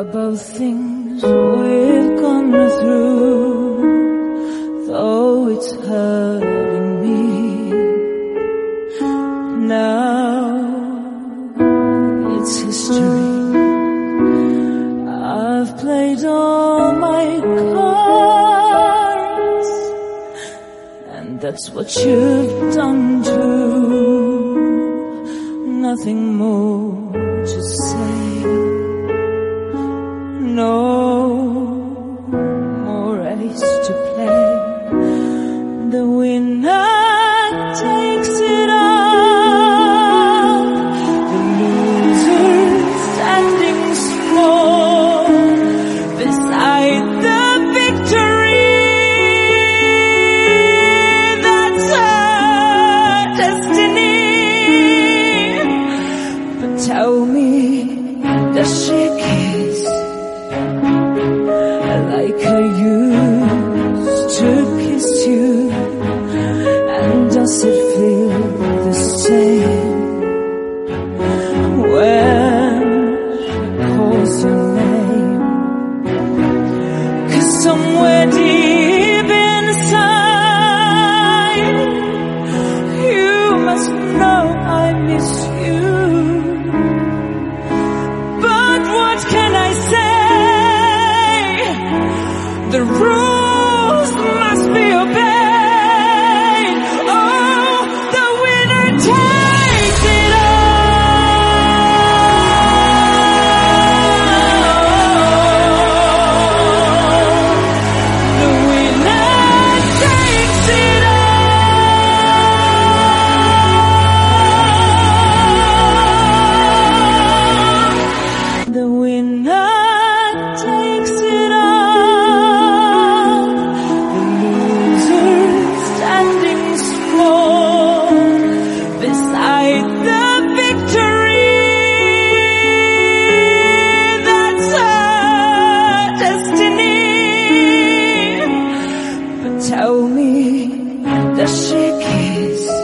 about things we've gone through, though it's hurting me now. It's history. I've played all my cards, and that's what you've done too. Nothing more to say, no more race to play. The winner takes it all, the loser standing small beside the victory. That's our destiny. But tell me, does she kiss like I used to kiss you? And does it feel the same when she calls your name? 'Cause somewhere deep inside, you must know I miss you. But what can I say? The rules must be obeyed. Oh, the winner takes it all. The winner takes it all. The winner takes it all. The loser standing small beside the victory. That's our destiny. But tell me, does she kiss